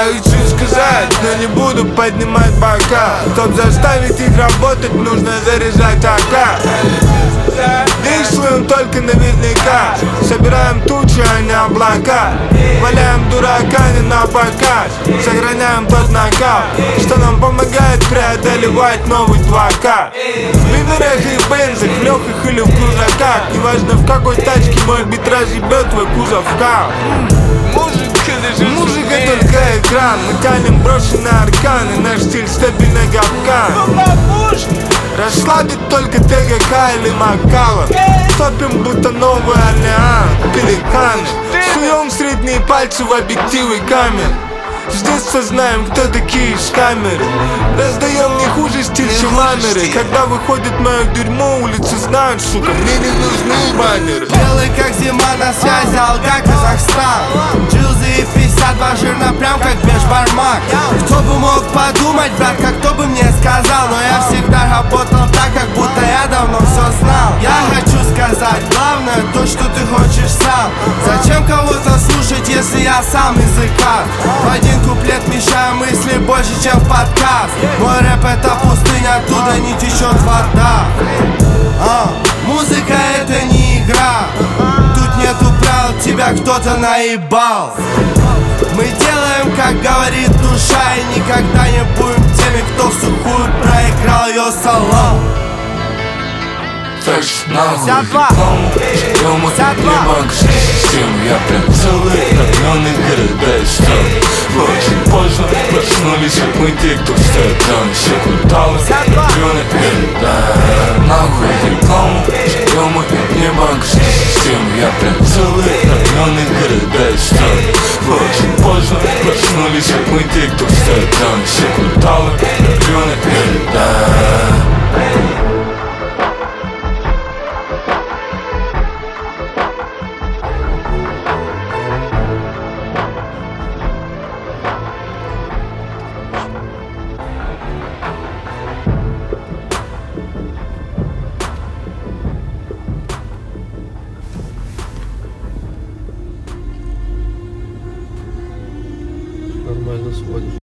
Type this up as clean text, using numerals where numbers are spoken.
хочу сказать, но не буду поднимать бока. Чтоб заставить их работать, нужно заряжать АК. Действуем только наверняка. Собираем тучи, а не облака. Валяем дурака не на показ. Сохраняем тот накал, что нам помогает преодолевать новый 2К. В ливерах и бензах, в легких или в крузаках. Неважно в какой тачке мой бит разъебет твой кузов в кал. Музыка только экран. Мы тянем брошенные арканы. Наш стиль стабильный капкан. Расслабит только ТГК или Макалов. Топим будто Новый Орлеан. Пеликаны. Суем средние пальцы в объективы камер. С детства знаем, кто такие из камеры. Раздаем не хуже стиль, чем ламеры. Когда выходит мое дерьмо, улицы знают, сука, мне не нужны баннеры. Белый как зима на связи, Алга, Казахстан. Джилзы и 52 жирно, прям как бешбармак. Кто бы мог подумать, братка, кто бы мне сказал. Но я всегда работал так, как будто я давно все знал. Я хочу сказать, главное то, что ты хочешь сам. Зачем кого-то слушать, если я сам языка? В один куплет мешаю мысли больше, чем в подкаст. Мой рэп это пустыня, оттуда не течет вода. Музыка это не игра. Тут нету правил, тебя кто-то наебал. Мы делаем, как говорит душа, и никогда не будем теми, кто в сухую проиграл ее салон. Так что нахуй рекламу, ждем от небанковской системы. Я прям целые районы города и стран. Очень поздно проснулись, как мы те, кто стоят там. Все кварталы, районы города. Нахуй рекламу, ждем от небанковской системы. Я прям целые районы города и стран. Очень поздно проснулись, как мы те, кто стоят там. Все кварталы, районы города. Нормально сводишь.